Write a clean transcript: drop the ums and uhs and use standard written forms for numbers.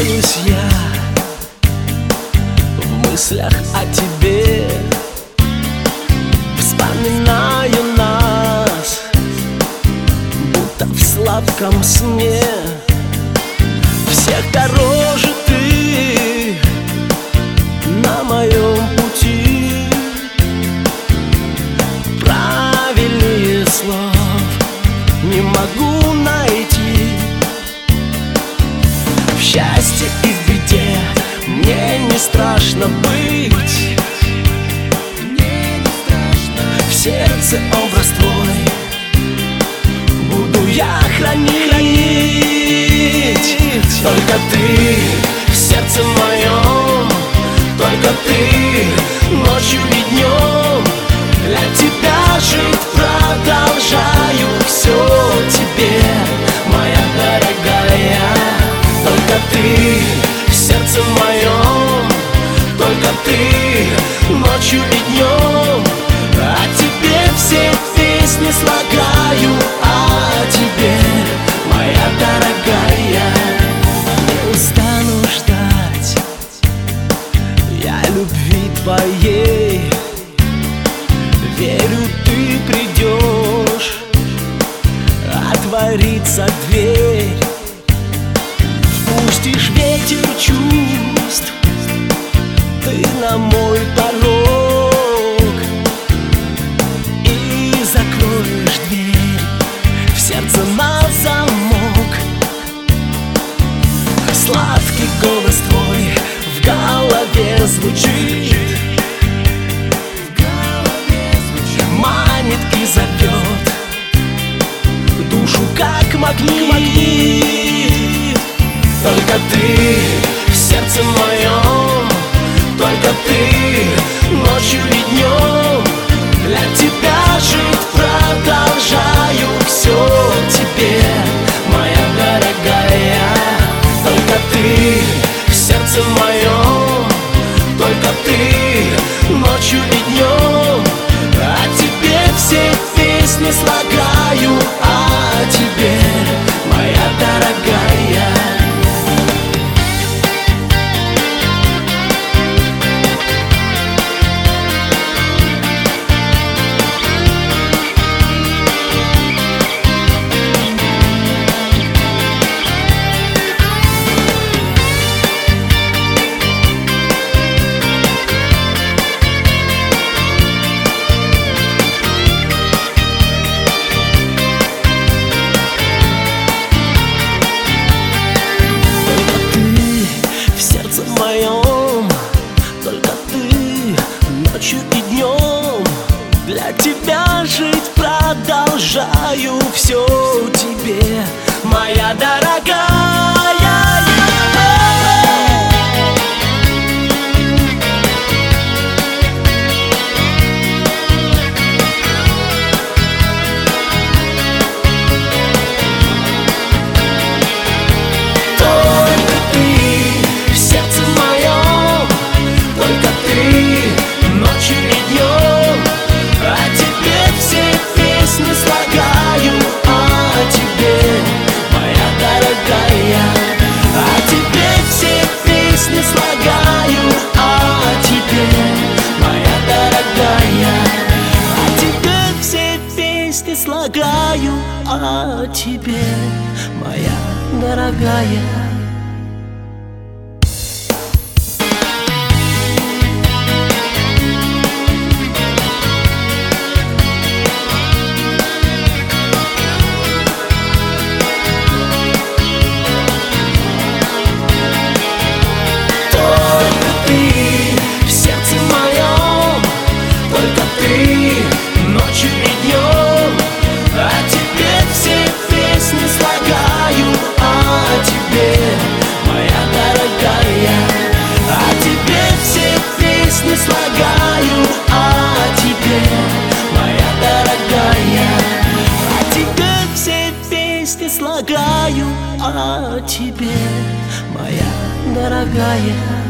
Просыпаюсь я в мыслях о тебе, вспоминаю нас, будто в сладком сне. Всех дороже ты на моем пути. Правильнее слов не могу найти. В счастье и в беде мне не страшно быть. В сердце образ твой буду я хранить. Только ты в сердце моем, только ты ночью и днем. Для тебя жить продолжаю, все тебе, моя дорогая. Только ты в сердце моем, только ты ночью и днем. О тебе все песни слагаю, о тебе, моя дорогая. Не устану ждать я любви твоей. Верю, ты придешь, отворится дверь. Впустишь ветер чувств ты на мой порог и закроешь дверь в сердце на замок. Сладкий голос твой в голове звучит, манит и зовет душу как магнит. Только ты в сердце моем, только ты ночью и днем. Для тебя жить продолжаю, все тебе, моя дорогая. Только ты в сердце моем, только ты ночью и днем. О тебе все песни слагаю, о тебе, моя дорогая. Только ты ночью и днем. Для тебя жить продолжаю, все тебе, моя дорогая. Слагаю о тебе, моя дорогая. Слагаю о тебе, моя дорогая. О тебе все песни слагаю, о тебе, моя дорогая.